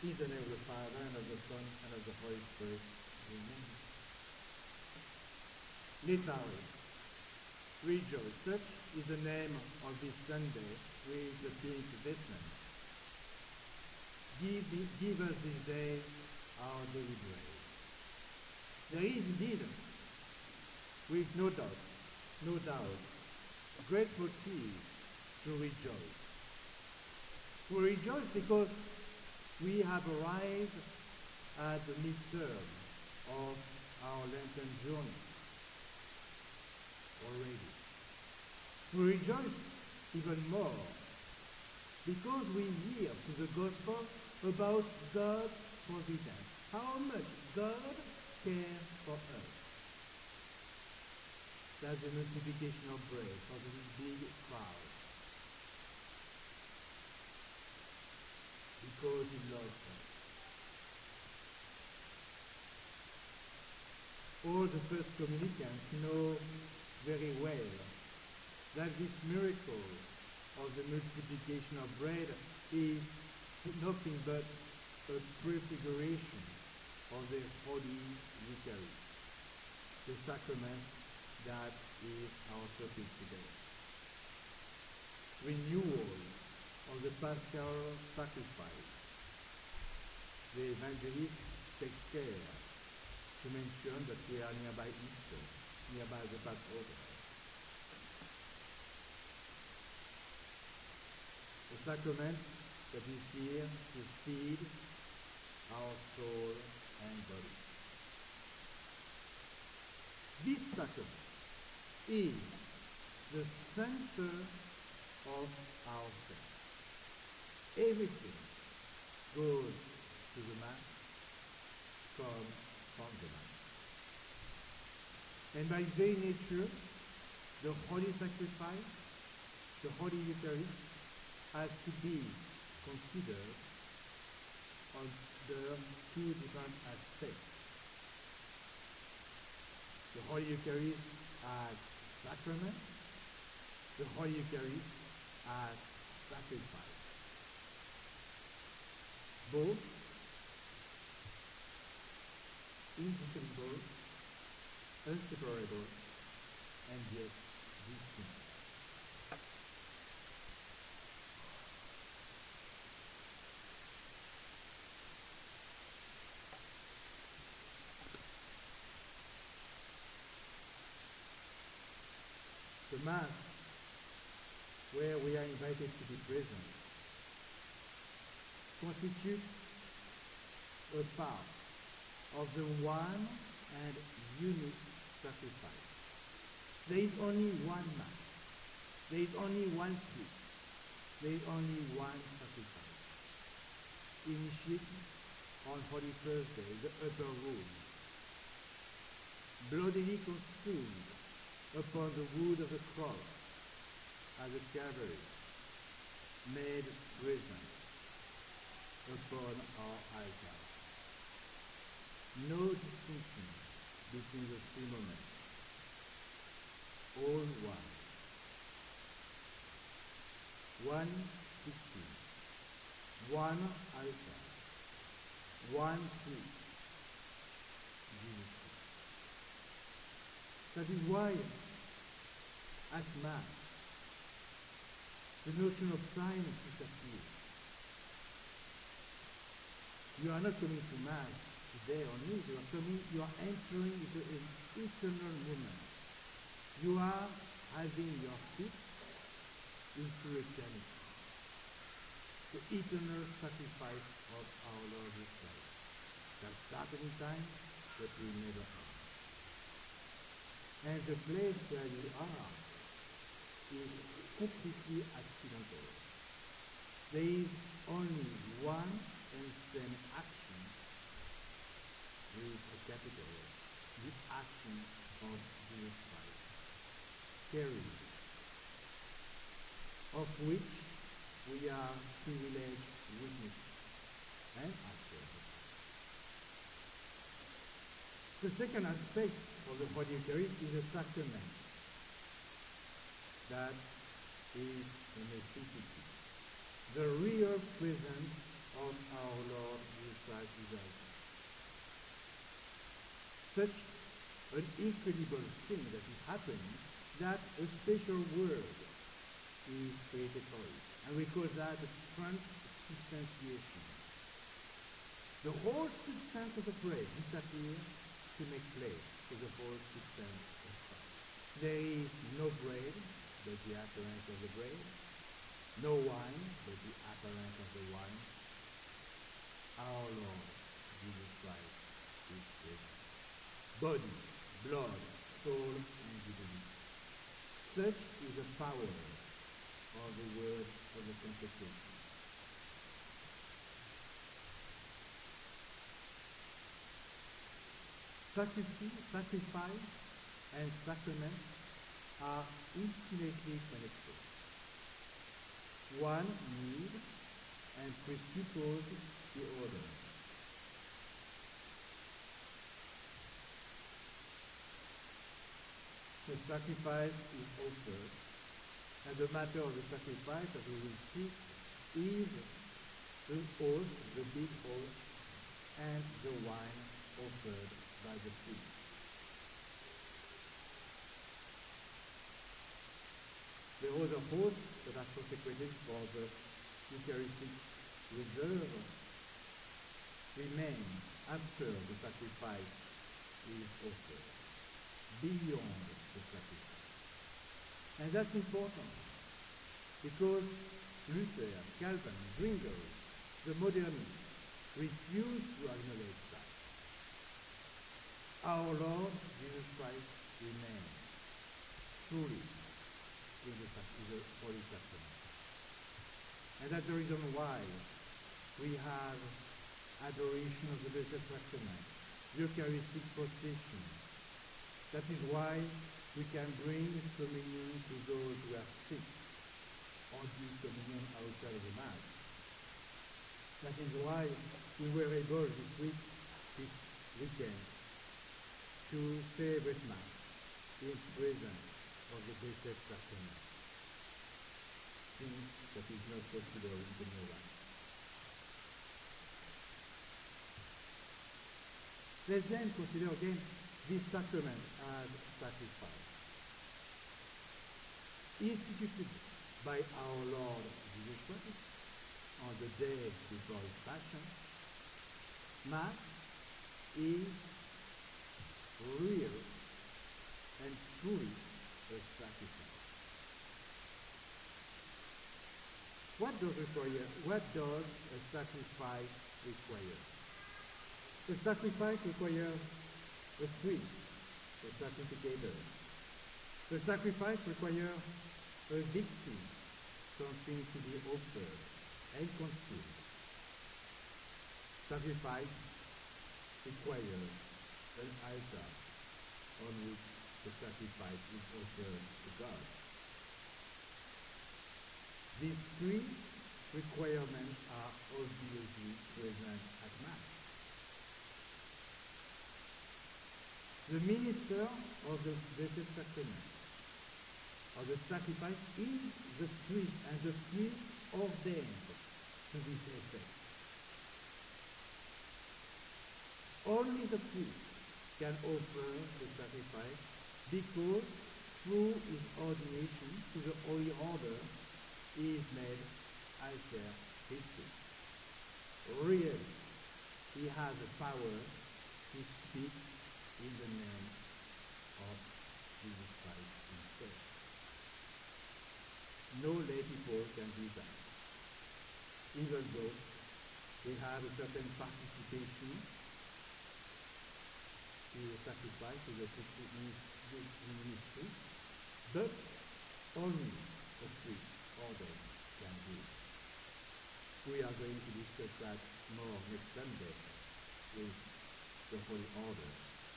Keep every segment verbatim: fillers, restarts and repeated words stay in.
In the name of the Father, and of the Son, and of the Holy Spirit. Amen. Litany. Rejoice. Such is the name of this Sunday with the Pink Vestment. Give, give us this day our daily bread. There is indeed, with no doubt, no doubt, great motive to rejoice. We rejoice because we have arrived at the midterm of our Lenten journey already. We rejoice even more because we hear through the gospel about God's providence, how much God cares for us. That's the multiplication of bread for this big crowd. Because he loves us. All the first communicants know very well that this miracle of the multiplication of bread is nothing but a prefiguration of the Holy Eucharist, the sacrament that is our topic today. Renewal of the Paschal sacrifice. The evangelist takes care to mention that we are nearby Easter, nearby the Passover. The sacrament that is here to feed our soul and body. This sacrament is the center of our faith. Everything goes to the Mass, comes from the Mass. And by very nature, the Holy Sacrifice, the Holy Eucharist, has to be considered under two different aspects. The Holy Eucharist as sacrament, the Holy Eucharist as sacrifice. Both indissoluble, inseparable, and yet distinct. The Mass, where we are invited to be present, constitutes a part of the one and unique sacrifice. There is only one Mass. There is only one priest. There is only one sacrifice. Initiated on Holy Thursday, the upper room, bloodily consumed upon the wood of the cross at the Calvary, made present upon our altar. No distinction between the three moments. All one. One victim. One altar. One priest. Jesus Christ. That is why, at Mass, the notion of time disappears. You are not coming to Mass today only, you are coming, you are entering into an eternal moment. You are having your feet into eternity. The eternal sacrifice of our Lord Jesus Christ. That started in time, but will never end. And the place where you are is completely accidental. There is only one and same action with a capital, the action of Jesus Christ, carried, of which we are privileged witnesses and actors. The second aspect of the Holy Eucharist is a sacrament that is a necessity, the real presence of our Lord Christ Jesus. Such an incredible thing that is happening that a special word is created for it. And we call that transubstantiation. The whole substance of the bread disappears to make place for the whole substance of Christ. There is no bread but the appearance of the bread, no wine but the appearance of the wine. Our Lord Jesus Christ is present. Body, blood, soul, and divinity. Such is the power of the word of the consecration. Sacrifice and sacrament are intimately connected. One needs and presupposes the other. The sacrifice is offered, and the matter of the sacrifice, as we will see, is the oath, the big oath, and the wine offered by the priest. The other hosts that are consecrated for the Eucharistic reserve remain after the sacrifice is offered, beyond the sacrifice. And that's important because Luther, Calvin, Zwingli, the modernists, refused to acknowledge that. Our Lord Jesus Christ remains truly in the, in the Holy Sacrament. And that's the reason why we have adoration of the Blessed Sacrament, Eucharistic procession. That is why we can bring communion to those who are sick, or give communion outside of the Mass. That is why we were able this week, this weekend, to celebrate Mass in presence of the Blessed Sacrament. Things that is not possible in the new life. Let's then consider again this sacrament as sacrifice. Instituted by our Lord Jesus Christ on the day before his passion, Mass is real and truly a sacrifice. What does require? What does a sacrifice require? The sacrifice requires a priest, a sacrificator. The sacrifice requires a victim, something to be offered and consumed. Sacrifice requires an altar on which the sacrifice is offered to God. These three requirements are obviously present at Mass. The minister of the Blessed Sacrament, of the sacrifice, is the priest, and the priest ordained to this effect. Only the priest can offer the sacrifice because through his ordination to the Holy Order, he is made alter priesthood. Really, he has the power to speak in the name of Jesus Christ himself. No lay people can do that. Even though they have a certain participation to the sacrifice, to the ministry, but only a priest order can do it. We are going to discuss that more next Sunday with the Holy Order.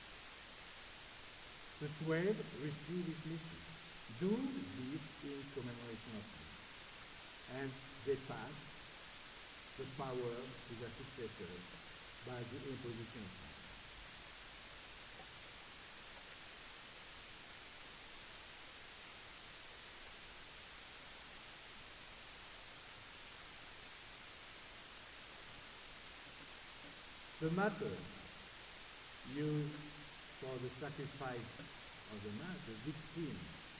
The twelve receive this mission. Do this in commemoration of me. And they pass the power to their successors by the imposition of hands. The matter used for the sacrifice of the Mass, the victim,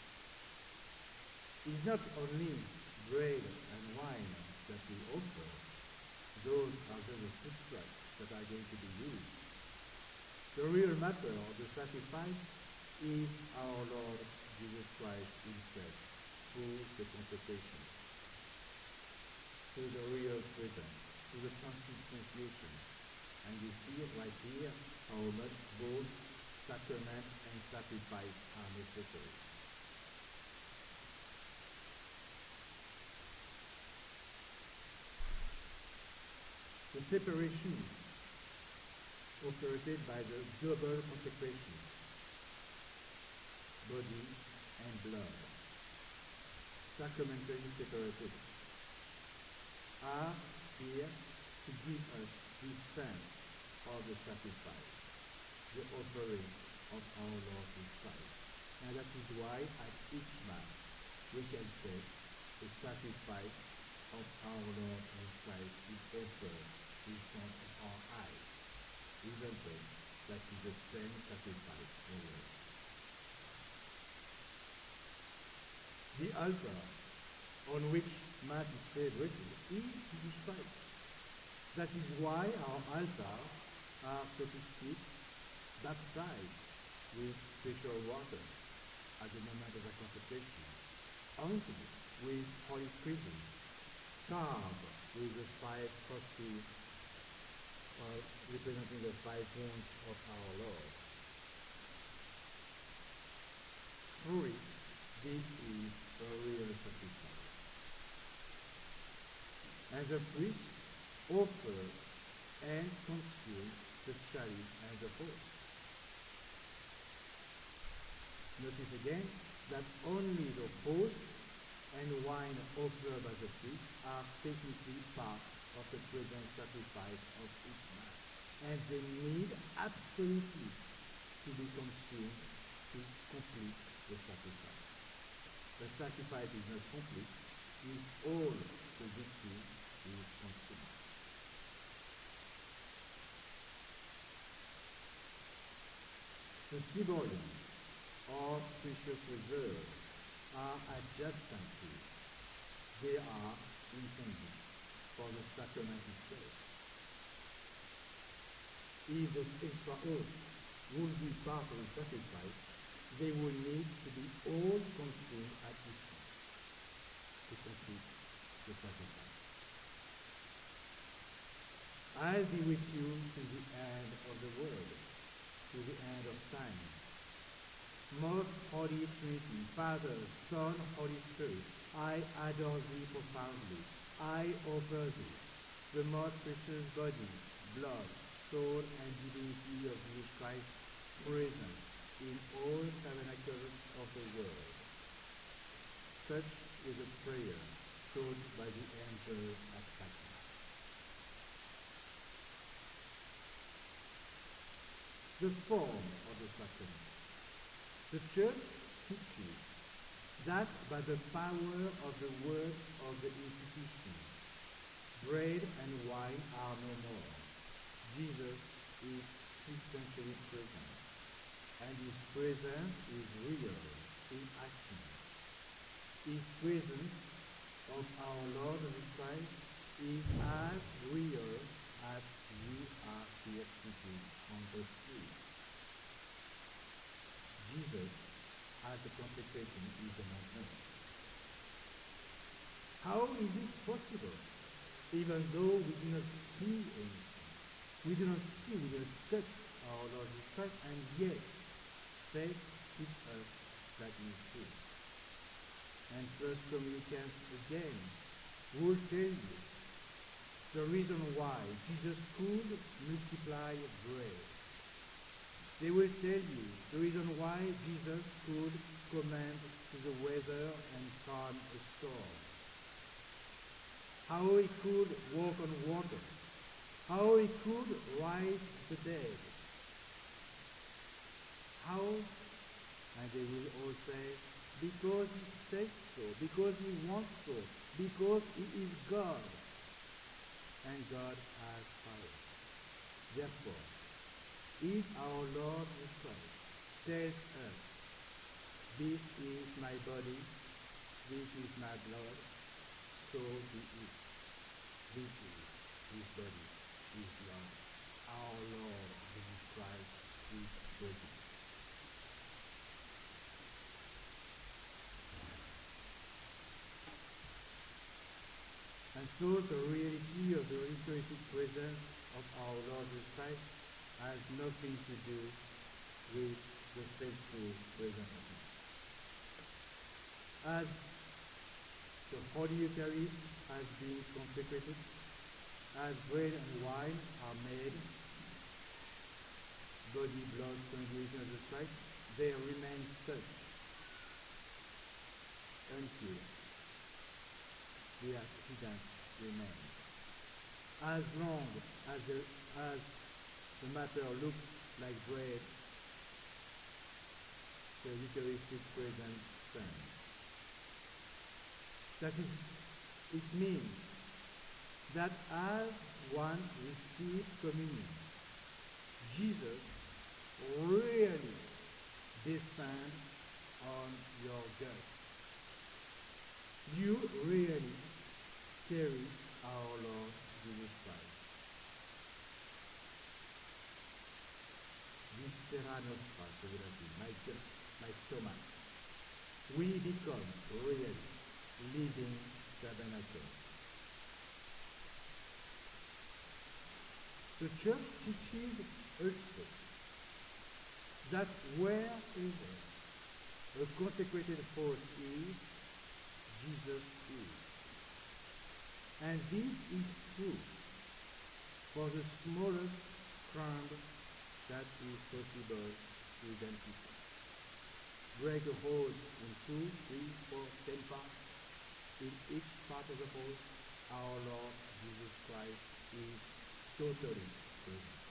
is not only bread and wine that we offer. Those are just the substrates that are going to be used. The real matter of the sacrifice is our Lord Jesus Christ himself through the consecration, through the real presence, through the transubstantiation. And you see it right here how much both sacrament and sacrifice are necessary. The separation operated by the double consecration, body and blood, sacramentally separated, are here to give us the sense of the sacrifice, the offering of our Lord Jesus Christ. And that is why at each Mass we can say the sacrifice of our Lord Jesus Christ is offered in front of our eyes, even though that is the same sacrifice always. The altar on which Mass is celebrated is Jesus Christ. That is why our altars are, so to speak, baptized with special water at the moment of the consecration, anointed with holy chrism, carved with the five crosses uh, representing the five wounds of our Lord. Truly, this is a real sacrifice. And the priest offers and consumes the chalice and the host. Notice again that only the host and wine offered by the priest are technically part of the present sacrifice of each Mass, and they need absolutely to be consumed to complete the sacrifice. The sacrifice is not complete if all the victim is consumed. The ciborium, or precious reserves, are adjacent to it. They are intended for the sacrament itself. If the extra oath would be part of the sacrifice, they would need to be all consumed at each time to complete the sacrifice. I'll be with you to the end of the world, to the end of time. Most Holy Trinity, Father, Son, Holy Spirit, I adore thee profoundly. I offer thee the most precious body, blood, soul, and divinity of Jesus Christ, present in all tabernacles of the world. Such is a prayer taught by the angel at Fatima. The form of the sacrament. The Church teaches that by the power of the word of the institution, bread and wine are no more. Jesus is substantially present, and his presence is real in action. His presence of our Lord Jesus Christ is as real as we are here sitting on the street. Jesus, as the consecration, is among us. How is it possible, even though we do not see anything? We do not see, we do not touch our Lord Jesus Christ, and yet faith teaches us that he is true. And First Communicants again will tell you the reason why Jesus could multiply bread. They will tell you the reason why Jesus could command to the weather and calm a storm. How he could walk on water. How he could rise the dead. How? And they will all say, because he says so, because he wants so, because he is God. And God has power. Therefore, if our Lord Jesus Christ tells us, this is my body, this is my blood, so be it. This is his body, his blood. Our Lord Jesus Christ is body. And so the reality of the Eucharistic presence of our Lord Jesus Christ has nothing to do with the faithful presence of him. As the Holy Eucharist has been consecrated, as bread and wine are made, body, blood, congregation of Jesus Christ, they remain such until the accident remains. As long as the, as the matter looks like bread, the Eucharistic presence stands. That is, it means that as one receives communion, Jesus really descends on your gut. You really carry our Lord Jesus Christ. Viscera nostra, so would have been, my gut, my stomach. We become really living tabernacles. The church teaches also that wherever a consecrated host is, Jesus is. And this is true for the smallest crumb that is possible to identify. Break a host in two, three, four, ten parts. In each part of the host, our Lord Jesus Christ is totally present.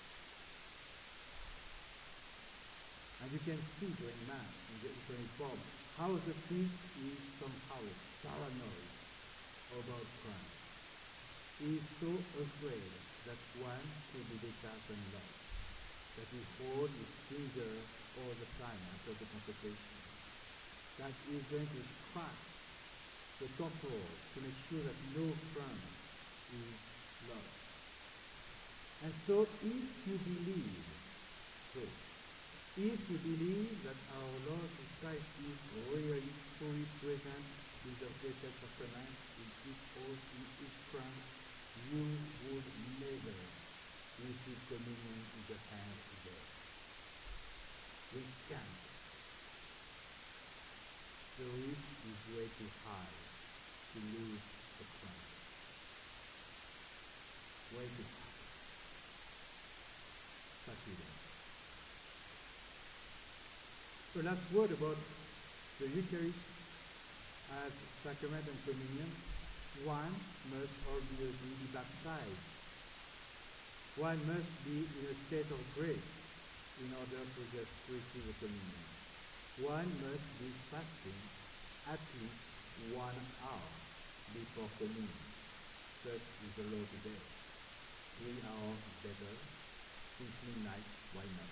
And you can see during Mass, in the Eucharistic form, how the priest is somehow paranoid about crime. He is so afraid that one could be detached and lost, that he holds his finger all the time after the consecration, that he is going to strike the corporal to make sure that no crime is lost. And so if you believe, so, if you believe that our Lord Jesus Christ is really fully present in the Blessed Sacrament, in each oath, in each crime, you would never receive communion in the hand of God. We can't. The risk is way too high to lose the crime. Way too high. Sacrilege. So last word about the Eucharist as sacrament and communion. One must obviously be baptized. One must be in a state of grace in order to just receive the communion. One must be fasting at least one hour before communion. Such is the law today. Three hours better. Since midnight, why not?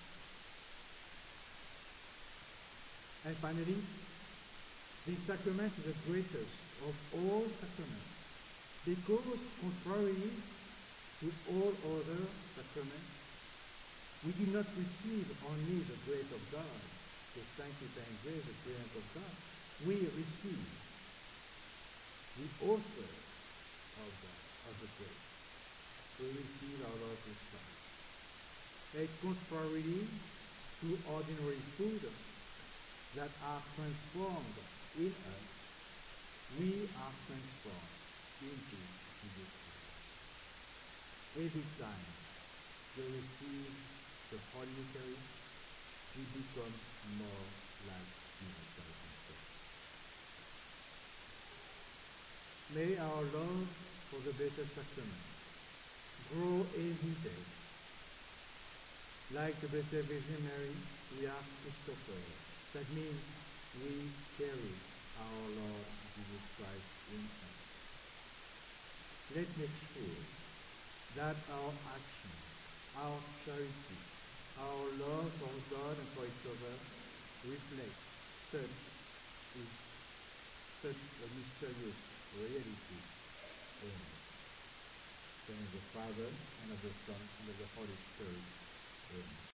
And finally, this sacrament is the greatest of all sacraments, because contrary to all other sacraments, we do not receive only the grace of God, the sanctifying grace, the presence of God. We receive the author of the, of the grace. We receive our Lord Jesus Christ. And contrary to ordinary food that are transformed in us, we are transformed into Jesus Christ. Every time we receive the Holy Eucharist, we become more like Jesus Christ himself. May our love for the Blessed Sacrament grow every day. Like the Blessed Virgin Mary, we are Christopher. That means we carry our Lord Jesus Christ in us. Let's make sure that our actions, our our charity, our love for God and for each other reflects such, is, such a mysterious reality. Amen. In the name of the Father, and of the Son, and of the Holy Spirit. Amen.